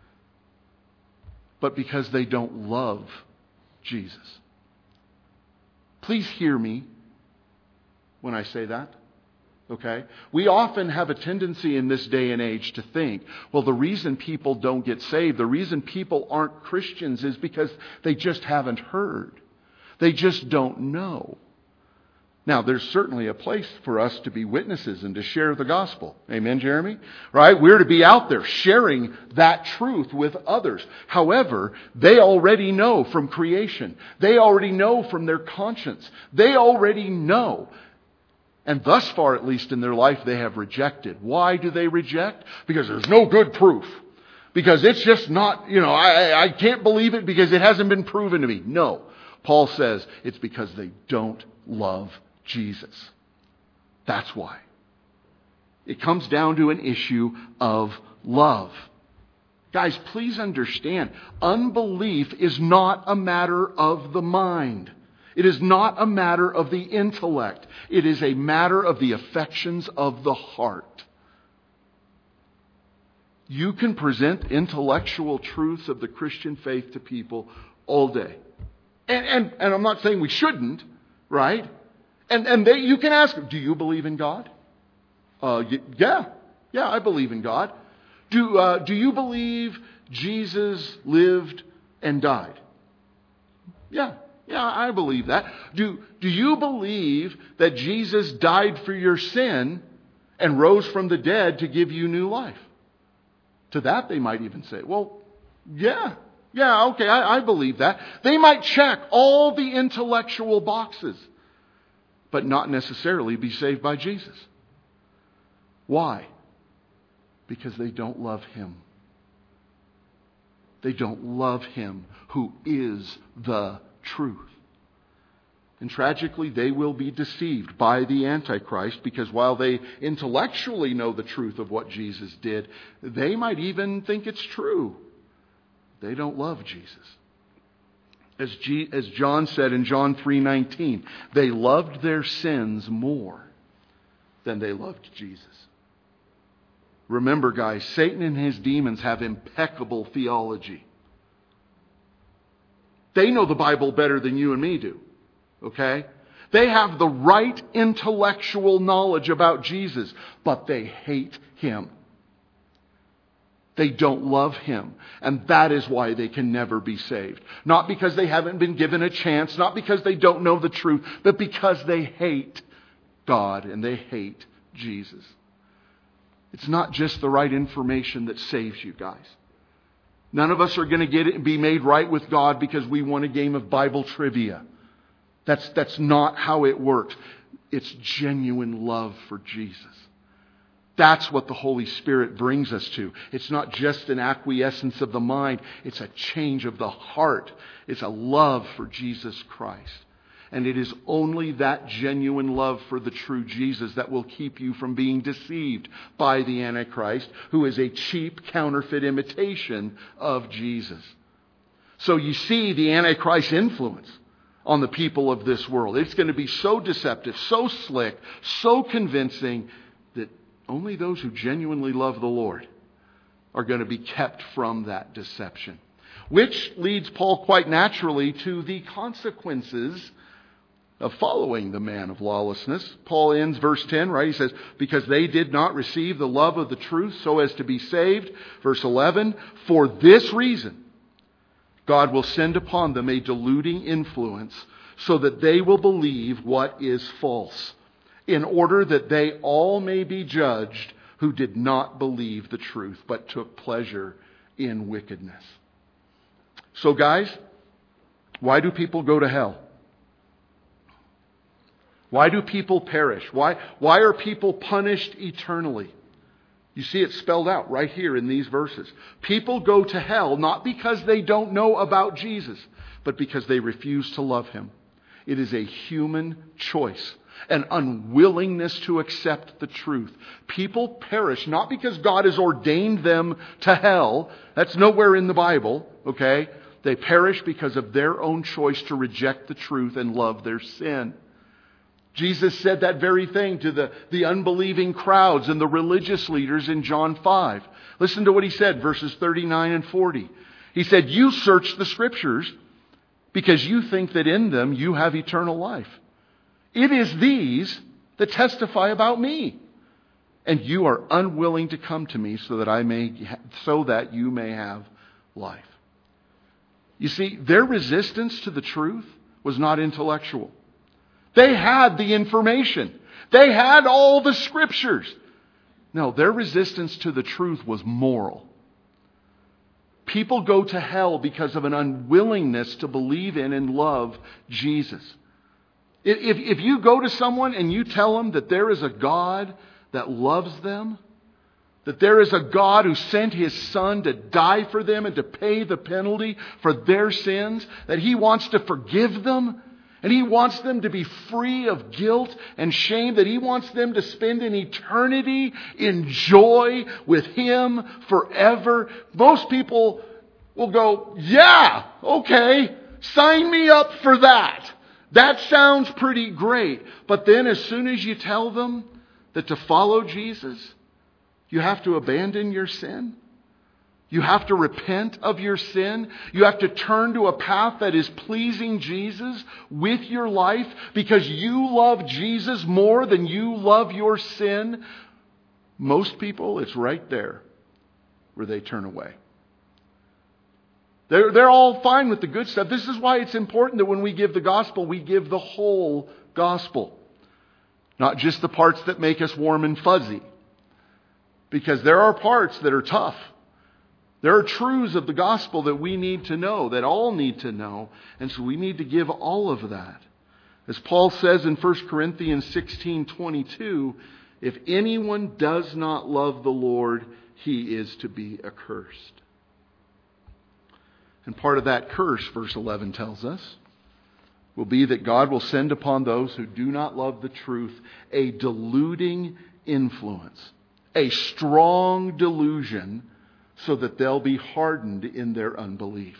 but because they don't love Jesus. Please hear me when I say that. Okay? We often have a tendency in this day and age to think, well, the reason people don't get saved, the reason people aren't Christians is because they just haven't heard. They just don't know. Now, there's certainly a place for us to be witnesses and to share the gospel. Amen, Jeremy? Right? We're to be out there sharing that truth with others. However, they already know from creation. They already know from their conscience. They already know. And thus far, at least in their life, they have rejected. Why do they reject? Because there's no good proof. Because it's just not, you know, I, I can't believe it because it hasn't been proven to me. No. Paul says it's because they don't love Jesus. That's why. It comes down to an issue of love. Guys, please understand, unbelief is not a matter of the mind. It is not a matter of the intellect. It is a matter of the affections of the heart. You can present intellectual truths of the Christian faith to people all day. And, and, and I'm not saying we shouldn't, right? And, and they, you can ask them, do you believe in God? Uh, yeah, yeah, I believe in God. Do, uh, do you believe Jesus lived and died? Yeah, yeah, I believe that. Do, do you believe that Jesus died for your sin and rose from the dead to give you new life? To that they might even say, well, yeah, yeah, okay, I, I believe that. They might check all the intellectual boxes, but not necessarily be saved by Jesus. Why? Because they don't love Him. They don't love Him who is the truth. And tragically, they will be deceived by the Antichrist because while they intellectually know the truth of what Jesus did, they might even think it's true. They don't love Jesus. As, G- as John said in John three nineteen, they loved their sins more than they loved Jesus. Remember, guys, Satan and his demons have impeccable theology. They know the Bible better than you and me do. Okay? They have the right intellectual knowledge about Jesus, but they hate Him. They don't love Him. And that is why they can never be saved. Not because they haven't been given a chance, not because they don't know the truth, but because they hate God and they hate Jesus. It's not just the right information that saves you, guys. None of us are going to get it and be made right with God because we won a game of Bible trivia. That's, that's not how it works. It's genuine love for Jesus. That's what the Holy Spirit brings us to. It's not just an acquiescence of the mind. It's a change of the heart. It's a love for Jesus Christ. And it is only that genuine love for the true Jesus that will keep you from being deceived by the Antichrist, who is a cheap counterfeit imitation of Jesus. So you see the Antichrist influence on the people of this world. It's going to be so deceptive, so slick, so convincing that only those who genuinely love the Lord are going to be kept from that deception. Which leads Paul quite naturally to the consequences of following the man of lawlessness. Paul ends verse ten, right? He says, because they did not receive the love of the truth so as to be saved. Verse eleven, for this reason, God will send upon them a deluding influence so that they will believe what is false, in order that they all may be judged who did not believe the truth, but took pleasure in wickedness. So guys, why do people go to hell? Why do people perish? Why, why are people punished eternally? You see it spelled out right here in these verses. People go to hell not because they don't know about Jesus, but because they refuse to love Him. It is a human choice, an unwillingness to accept the truth. People perish not because God has ordained them to hell. That's nowhere in the Bible, okay? They perish because of their own choice to reject the truth and love their sin. Jesus said that very thing to the, the unbelieving crowds and the religious leaders in John five. Listen to what He said, verses thirty-nine and forty. He said, you search the Scriptures because you think that in them you have eternal life. It is these that testify about me. And you are unwilling to come to me so that I may, so that you may have life. You see, their resistance to the truth was not intellectual. They had the information. They had all the Scriptures. No, their resistance to the truth was moral. People go to hell because of an unwillingness to believe in and love Jesus. If, if you go to someone and you tell them that there is a God that loves them, that there is a God who sent His Son to die for them and to pay the penalty for their sins, that He wants to forgive them, and He wants them to be free of guilt and shame, that He wants them to spend an eternity in joy with Him forever. Most people will go, yeah, okay, sign me up for that. That sounds pretty great. But then as soon as you tell them that to follow Jesus, you have to abandon your sin. You have to repent of your sin. You have to turn to a path that is pleasing Jesus with your life because you love Jesus more than you love your sin. Most people, it's right there where they turn away. They're, they're all fine with the good stuff. This is why it's important that when we give the gospel, we give the whole gospel. Not just the parts that make us warm and fuzzy. Because there are parts that are tough. There are truths of the gospel that we need to know, that all need to know. And so we need to give all of that. As Paul says in First Corinthians sixteen twenty-two, if anyone does not love the Lord, he is to be accursed. And part of that curse, verse eleven tells us, will be that God will send upon those who do not love the truth a deluding influence, a strong delusion, so that they'll be hardened in their unbelief.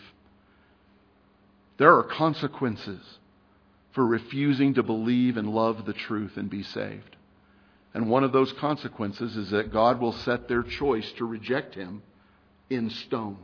There are consequences for refusing to believe and love the truth and be saved. And one of those consequences is that God will set their choice to reject Him in stone.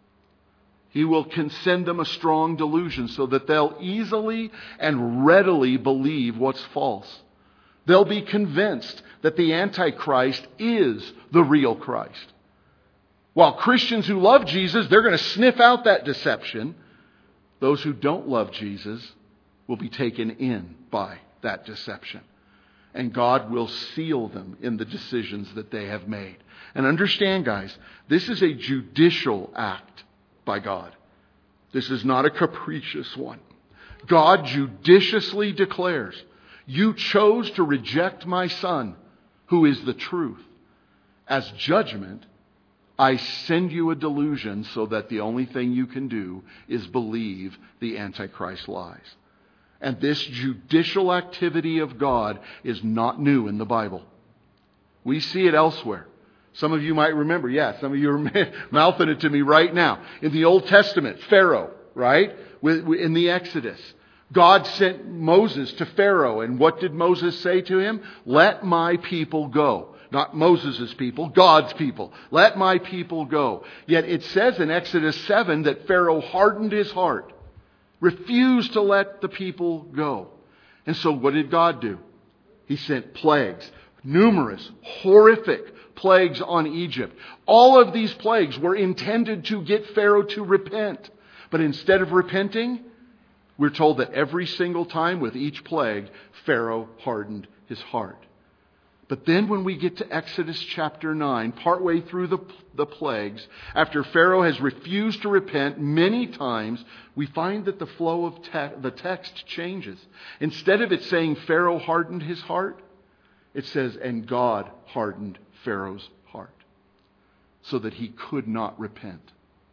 He will send them a strong delusion so that they'll easily and readily believe what's false. They'll be convinced that the Antichrist is the real Christ. While Christians who love Jesus, they're going to sniff out that deception. Those who don't love Jesus will be taken in by that deception. And God will seal them in the decisions that they have made. And understand, guys, this is a judicial act by God. This is not a capricious one. God judiciously declares, you chose to reject my Son, who is the truth. As judgment, I send you a delusion so that the only thing you can do is believe the Antichrist lies. And this judicial activity of God is not new in the Bible. We see it elsewhere. Some of you might remember, yeah, some of you are mouthing it to me right now. In the Old Testament, Pharaoh, right? In the Exodus, God sent Moses to Pharaoh. And what did Moses say to him? Let my people go. Not Moses' people, God's people. Let my people go. Yet it says in Exodus seven that Pharaoh hardened his heart, refused to let the people go. And so what did God do? He sent plagues, numerous, horrific plagues on Egypt. All of these plagues were intended to get Pharaoh to repent. But instead of repenting, we're told that every single time with each plague, Pharaoh hardened his heart. But then when we get to Exodus chapter nine, partway through the, the plagues, after Pharaoh has refused to repent many times, we find that the flow of te- the text changes. Instead of it saying Pharaoh hardened his heart, it says, and God hardened Pharaoh's heart so that he could not repent.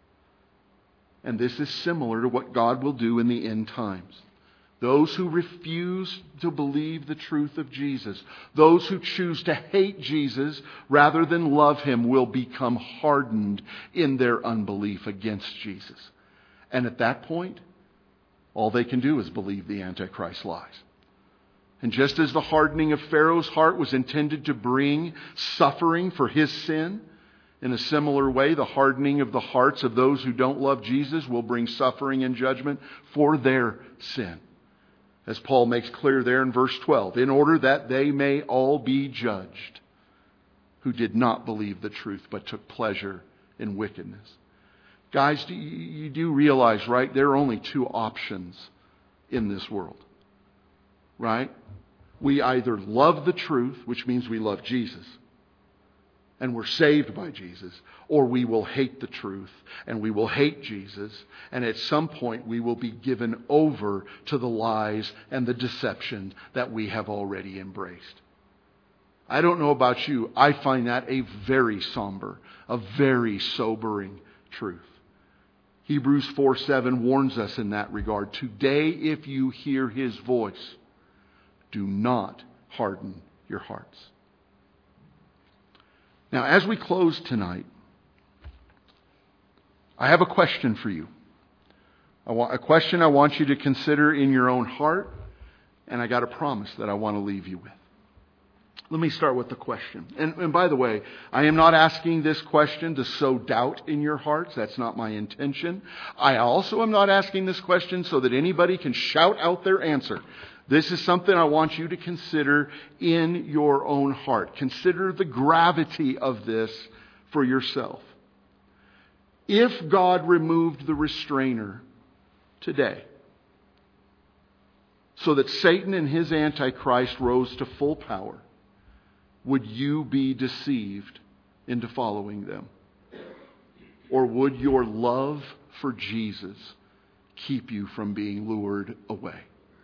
And this is similar to what God will do in the end times. Those who refuse to believe the truth of Jesus, those who choose to hate Jesus rather than love Him, will become hardened in their unbelief against Jesus. And at that point, all they can do is believe the Antichrist lies. And just as the hardening of Pharaoh's heart was intended to bring suffering for his sin, in a similar way, the hardening of the hearts of those who don't love Jesus will bring suffering and judgment for their sin. As Paul makes clear there in verse twelve, in order that they may all be judged who did not believe the truth but took pleasure in wickedness. Guys, do you, you do realize, right, there are only two options in this world, right? We either love the truth, which means we love Jesus, and we're saved by Jesus, or we will hate the truth and we will hate Jesus, and at some point we will be given over to the lies and the deception that we have already embraced. I don't know about you. I find that a very somber, a very sobering truth. Hebrews four seven warns us in that regard. Today, if you hear His voice, do not harden your hearts. Now, as we close tonight, I have a question for you. I want, a question I want you to consider in your own heart, and I got a promise that I want to leave you with. Let me start with the question. And, and by the way, I am not asking this question to sow doubt in your hearts. That's not my intention. I also am not asking this question so that anybody can shout out their answer. This is something I want you to consider in your own heart. Consider the gravity of this for yourself. If God removed the restrainer today, so that Satan and his Antichrist rose to full power, would you be deceived into following them? Or would your love for Jesus keep you from being lured away?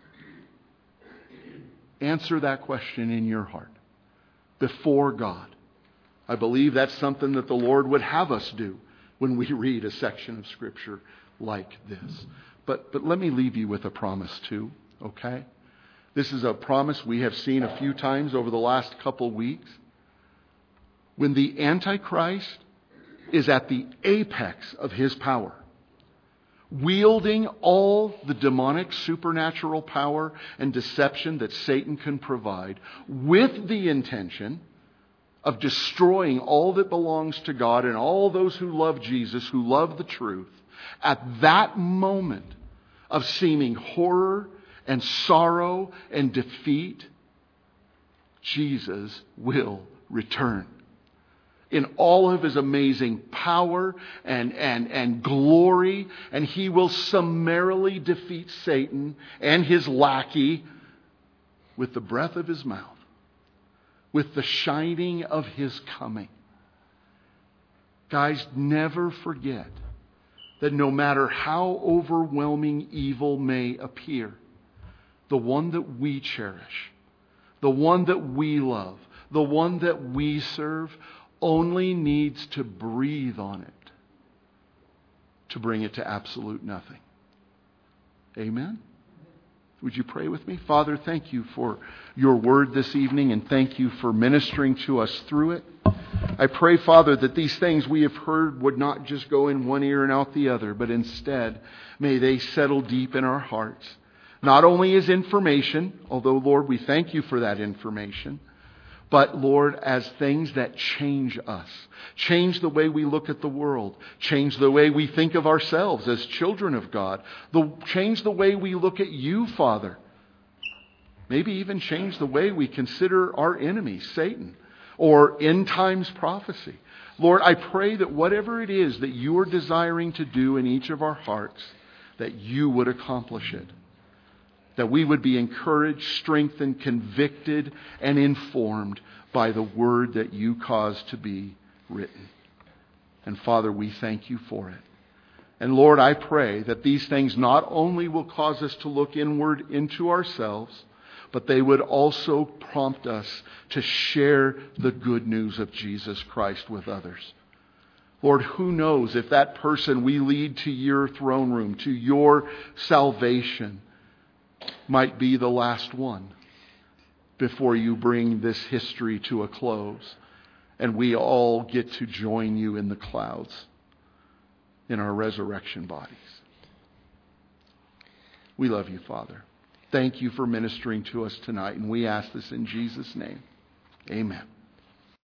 Answer that question in your heart before God. I believe that's something that the Lord would have us do when we read a section of Scripture like this. But, but let me leave you with a promise too, okay? This is a promise we have seen a few times over the last couple weeks. When the Antichrist is at the apex of his power, wielding all the demonic supernatural power and deception that Satan can provide, with the intention of destroying all that belongs to God and all those who love Jesus, who love the truth, at that moment of seeming horror and sorrow and defeat, Jesus will return in all of His amazing power and, and, and glory, and He will summarily defeat Satan and his lackey with the breath of His mouth, with the shining of His coming. Guys, never forget that no matter how overwhelming evil may appear, the one that we cherish, the one that we love, the one that we serve, only needs to breathe on it to bring it to absolute nothing. Amen? Would you pray with me? Father, thank you for your word this evening, and thank you for ministering to us through it. I pray, Father, that these things we have heard would not just go in one ear and out the other, but instead may they settle deep in our hearts. Not only as information, although, Lord, we thank you for that information, but, Lord, as things that change us. Change the way we look at the world. Change the way we think of ourselves as children of God. The, change the way we look at you, Father. Maybe even change the way we consider our enemy, Satan, or end times prophecy. Lord, I pray that whatever it is that you are desiring to do in each of our hearts, that you would accomplish it. That we would be encouraged, strengthened, convicted, and informed by the word that you caused to be written. And Father, we thank you for it. And Lord, I pray that these things not only will cause us to look inward into ourselves, but they would also prompt us to share the good news of Jesus Christ with others. Lord, who knows if that person we lead to your throne room, to your salvation, might be the last one before you bring this history to a close and we all get to join you in the clouds in our resurrection bodies. We love you, Father. Thank you for ministering to us tonight, and we ask this in Jesus' name. Amen.